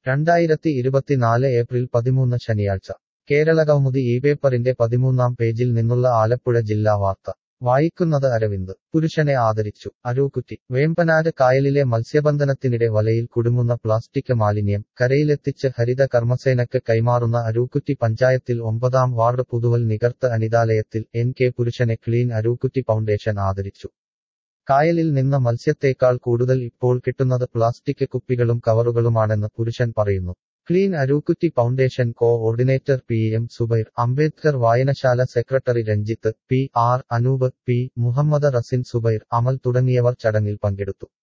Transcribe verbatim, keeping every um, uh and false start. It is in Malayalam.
രണ്ടായിരത്തി ഇരുപത്തിനാല് ഏപ്രിൽ പതിമൂന്ന് ശനിയാഴ്ച കേരളകൗമുദി ഈ പേപ്പറിന്റെ പതിമൂന്നാം പേജിൽ നിന്നുള്ള ആലപ്പുഴ ജില്ലാ വാർത്ത വായിക്കുന്നത് അരവിന്ദ്. പുരുഷനെ ആദരിച്ചു. അരൂക്കുറ്റി. വേമ്പനാട് കായലിലെ മത്സ്യബന്ധനത്തിനിടെ വലയിൽ കുടുങ്ങുന്ന പ്ലാസ്റ്റിക് മാലിന്യം കരയിലെത്തിച്ച് ഹരിത കർമ്മസേനക്ക് കൈമാറുന്ന അരൂക്കുറ്റി പഞ്ചായത്തിൽ ഒമ്പതാം വാർഡ് പുതുവൽ നികർത്ത് അനിതാലയത്തിൽ എൻ കെ പുരുഷനെ ക്ലീൻ അരൂക്കുറ്റി ഫൗണ്ടേഷൻ ആദരിച്ചു. കായലിൽ നിന്ന് മത്സ്യത്തേക്കാൾ കൂടുതൽ ഇപ്പോൾ കിട്ടുന്നത് പ്ലാസ്റ്റിക് കുപ്പികളും കവറുകളുമാണെന്ന് പുരുഷൻ പറയുന്നു. Clean Arookutty foundation coordinator P M Subair, Ambedkar വായനശാല secretary Ranjith, P R Anoop, P Muhammad Rasin, Subair, Amal തുടങ്ങിയവർ ചടങ്ങിൽ പങ്കെടുത്തു.